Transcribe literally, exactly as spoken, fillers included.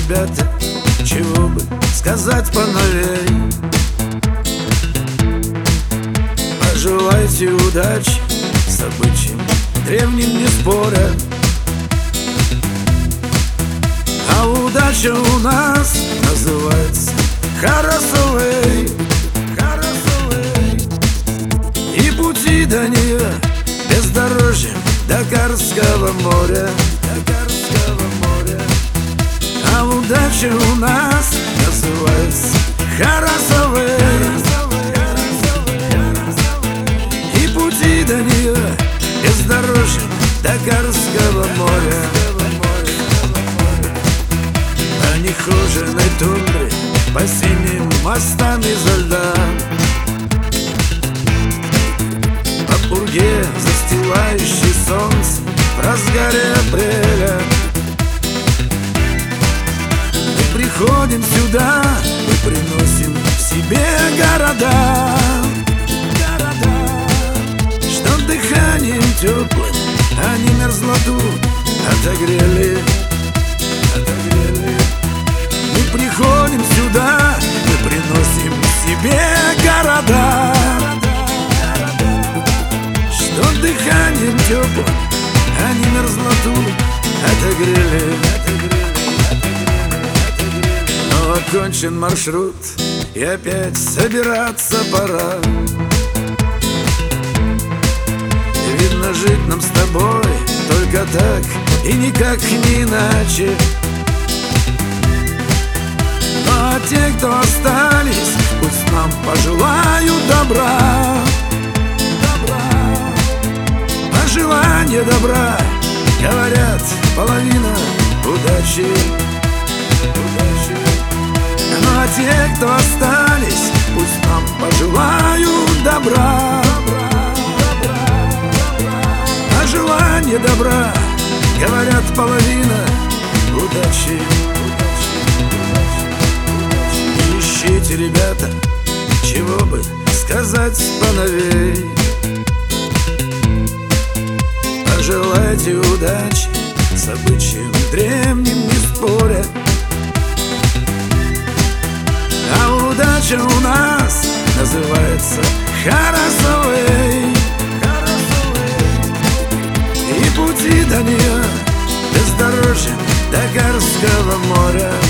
ребята, чего бы сказать поновей. Пожелайте удачи с обычаем древним не споря. А удача у нас называется Харасовой, Харасовой. И пути до нее бездорожьем до Карского моря, до Карского моря. А удача у нас называется Харасовой, и пути до нее бездорожьем до Карского моря. На нехоженной тундре по синим мостам изо льда, по пурге, застилающей солнце в разгаре апреля, мы приходим сюда, мы приносим в себе города, города, что дыханием теплым они мерзлоту отогрели, отогрели. Мы приходим сюда, мы приносим в себе города, что дыханием теплым они мерзлоту отогрели. Но окончен маршрут, и опять собираться пора. Видно, жить нам с тобой только так и никак не иначе. А те, кто остались, пусть нам пожелают добра, добра. Пожелание добра, говорят, половина удачи, удачи. Ну а те, кто остались, пусть нам пожелают добра, добра, добра. Пожелание добра, говорят, половина удачи. Ищите, ребята, чего бы сказать поновей. Пожелайте удачи с обычаем древним не споря. А удача у нас называется Харасовой, и пути до нее бездорожьем до Карского моря.